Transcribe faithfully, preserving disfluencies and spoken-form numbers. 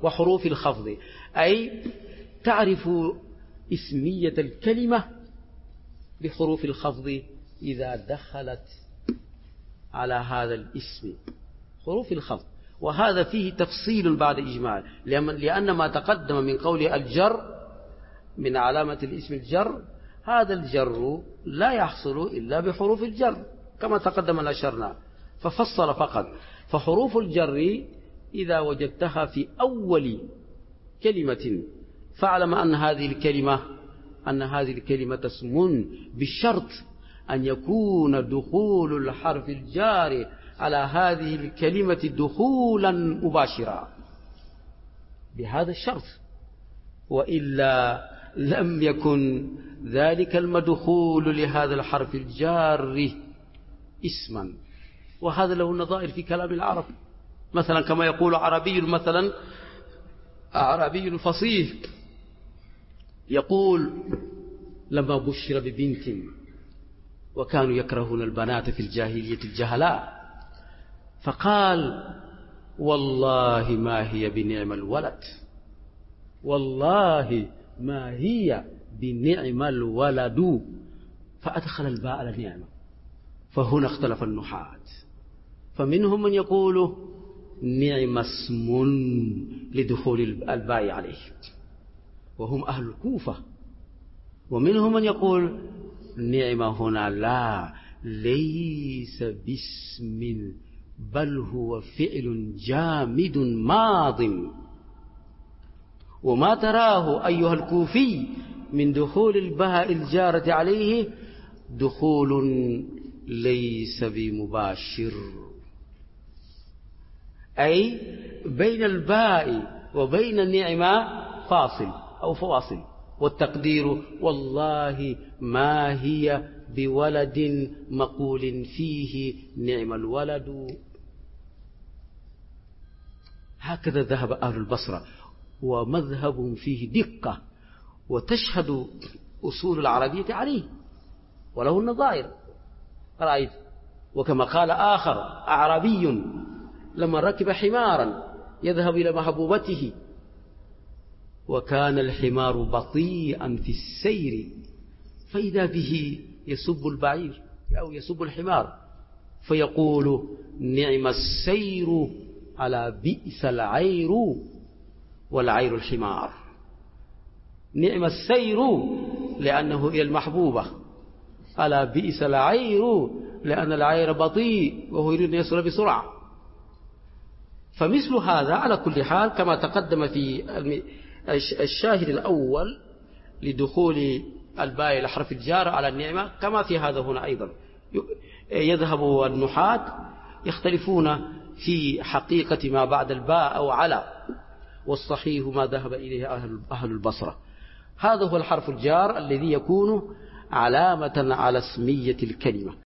وحروف الخفض، أي تعرف اسمية الكلمة بحروف الخفض إذا دخلت على هذا الاسم، حروف الخفض. وهذا فيه تفصيل بعد إجمال، لأن ما تقدم من قول الجر من علامة الاسم الجر، هذا الجر لا يحصل إلا بحروف الجر كما تقدم الأشرنا، ففصل فقط. فحروف الجر إذا وجدتها في أول كلمة فاعلم أن هذه الكلمة أن هذه الكلمة اسم، بالشرط أن يكون دخول الحرف الجار على هذه الكلمة دخولا مباشرا، بهذا الشرط، وإلا لم يكن ذلك المدخول لهذا الحرف الجار اسما. وهذا له نظائر في كلام العرب، مثلا كما يقول عربي مثلا عربي فصيح يقول لما بشر ببنت، وكانوا يكرهون البنات في الجاهلية الجهلاء، فقال والله ما هي بنعم الولد، والله ما هي بنعم الولد، فأدخل الباء على النعمة. فهنا اختلف النحاة، فمنهم من يقول نعم اسم لدخول الباء عليه وهم أهل الكوفة، ومنهم من يقول نعم هنا لا، ليس باسم بل هو فعل جامد ماض، وما تراه أيها الكوفي من دخول الباء الجارة عليه دخول ليس بمباشر، أي بين الباء وبين النعمة فاصل أو فواصل، والتقدير والله ما هي بولد مقول فيه نعم الولد. هكذا ذهب أهل البصرة، ومذهبهم فيه دقة، وتشهد أصول العربية عليه وله النظائر. رأيت، وكما قال آخر أعرابي لما ركب حمارا يذهب إلى محبوبته، وكان الحمار بطيئا في السير، فإذا به يسب البعير أو يسب الحمار، فيقول نعم السير على بئس العير، والعير الحمار. نعم السير لأنه إلى المحبوبة، على بئس العير لأن العير بطيء وهو يريد أن يصل بسرعة. فمثل هذا على كل حال كما تقدم في الشاهد الأول لدخول الباء إلى حرف الجار على النعمة، كما في هذا هنا أيضا يذهب النحاة يختلفون في حقيقة ما بعد الباء أو على، والصحيح ما ذهب إليه أهل البصرة. هذا هو الحرف الجار الذي يكون علامة على اسمية الكلمة.